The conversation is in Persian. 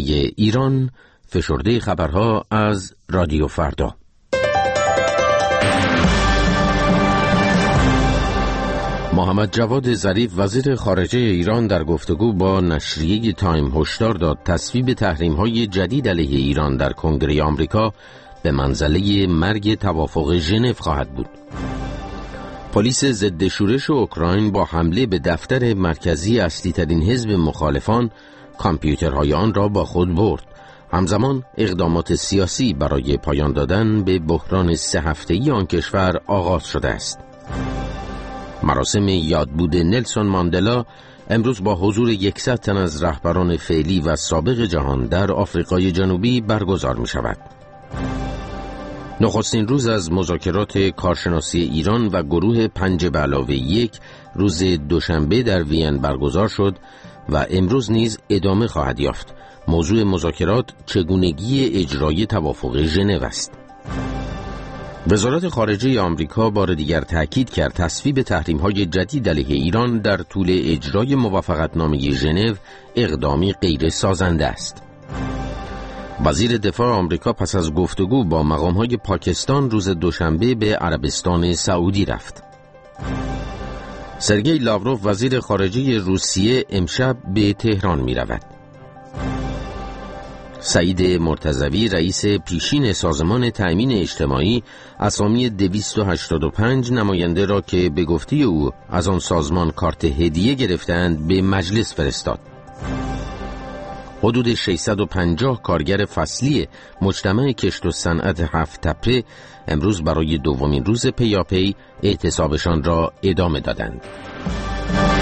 ایران، فشرده خبرها از رادیو فردا. محمد جواد ظریف وزیر خارجه ایران در گفتگو با نشریه تایم هشدار داد تصویب تحریم‌های جدید علیه ایران در کنگره آمریکا به منزله مرگ توافق ژنو خواهد بود. پلیس ضد شورش اوکراین با حمله به دفتر مرکزی اصلی ترین حزب مخالفان کامپیوترهای آن را با خود برد. همزمان اقدامات سیاسی برای پایان دادن به بحران 3 هفته‌ای آن کشور آغاز شده است. مراسم یادبود نلسون ماندلا امروز با حضور 100 تن از رهبران فعلی و سابق جهان در آفریقای جنوبی برگزار می شود. نخستین روز از مذاکرات کارشناسی ایران و گروه 5+1 روز دوشنبه در وین برگزار شد و امروز نیز ادامه خواهد یافت. موضوع مذاکرات چگونگی اجرای توافق ژنو است. وزارت خارجه آمریکا بار دیگر تأکید کرد تصویب تحریم‌های جدید علیه ایران در طول اجرای موافقتنامه ژنو اقدامی غیر سازنده است. وزیر دفاع آمریکا پس از گفتگو با مقام‌های پاکستان روز دوشنبه به عربستان سعودی رفت. سرگئی لاوروف وزیر خارجه روسیه امشب به تهران می‌رود. سعید مرتضوی رئیس پیشین سازمان تأمین اجتماعی اسامی 285 نماینده را که به گفته او از آن سازمان کارت هدیه گرفتند به مجلس فرستاد. حدود 650 کارگر فصلی مجتمع کشت و صنعت 7 تپه امروز برای دومین روز پیاپی اعتصابشان را ادامه دادند.